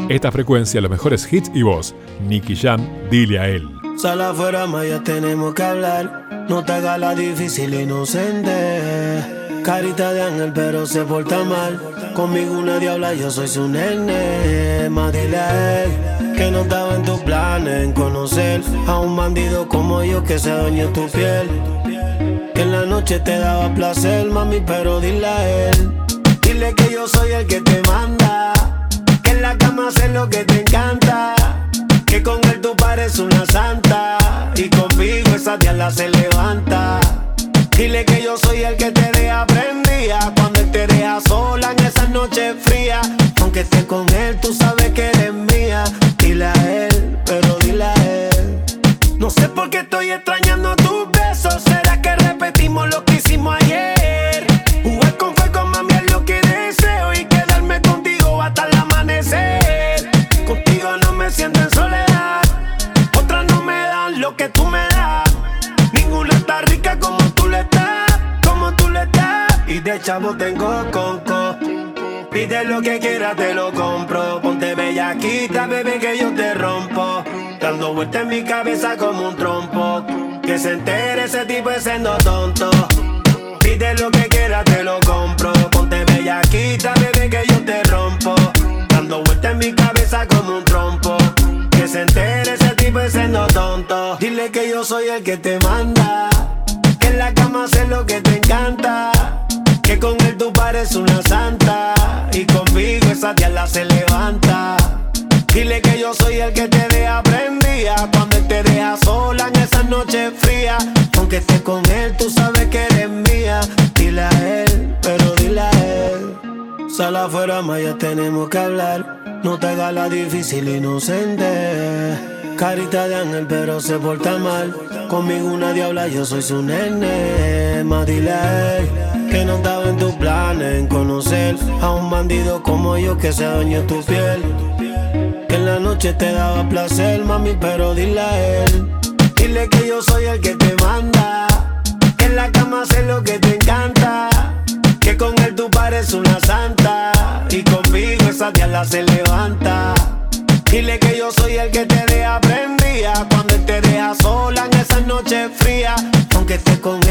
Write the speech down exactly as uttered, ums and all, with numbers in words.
Esta frecuencia, los mejores hits y voz. Nicky Jam, dile a él. Sal afuera, Maya, tenemos que hablar. No te hagas la difícil inocente. Carita de ángel, pero se porta mal. Conmigo una diabla, yo soy su nene. Más dile a él que no estaba en tus planes en conocer a un bandido como yo que se adueñe tu piel. Que en la noche te daba placer, mami, pero dile a él. Dile que yo soy el que te manda. Que en la cama haces lo que te encanta. Que con él tú pareces una santa. Y conmigo esa diabla se levanta. Dile que yo soy el que te deja prendida cuando él te deja sola en esas noches frías. Aunque esté con él, tú sabes que eres mía. Dile a él, pero dile a él. No sé por qué estoy extrañando tus besos. ¿Será que repetimos lo que hicimos ayer? Jugar con fuego, mami, es lo que deseo. Y quedarme contigo hasta el amanecer. Contigo no me siento en soledad. Otras no me dan lo que tú me das. Ninguna está rica como tú le estás, como tú le estás. Y de chavo tengo conco. Pide lo que quieras, te lo compro. Ponte bellaquita, bebé, que yo te rompo. Dando vueltas en mi cabeza como un trompo. Que se entere ese tipo es siendo tonto. Pide lo que quieras, te lo compro. Ponte bellaquita, bebé, que yo te rompo. Dando vueltas en mi cabeza como un trompo. Que se entere ese tipo es siendo tonto. Dile que yo soy el que te manda. Que en la cama haces lo que te encanta. Que con él tú pareces una santa. Y conmigo esa diabla se levanta. Dile que yo soy el que te deja prendida cuando él te deja sola en esas noches frías. Aunque estés con él, tú sabes que eres mía. Dile a él, pero dile a él. Sal afuera, Maya, tenemos que hablar. No te hagas la difícil inocente. Carita de ángel, pero se porta mal. Conmigo una diabla, yo soy su nene. Más dile a él que no estaba en tus planes en conocer a un bandido como yo que se adueñe tu piel. Que en la noche te daba placer, mami, pero dile a él. Dile que yo soy el que te manda. Que en la cama haces lo que te encanta. Que con él tú pareces una santa. Y conmigo esa diabla se levanta. Dile que yo soy el que te deja prendida cuando él te deja sola en esas noches frías. Aunque estés con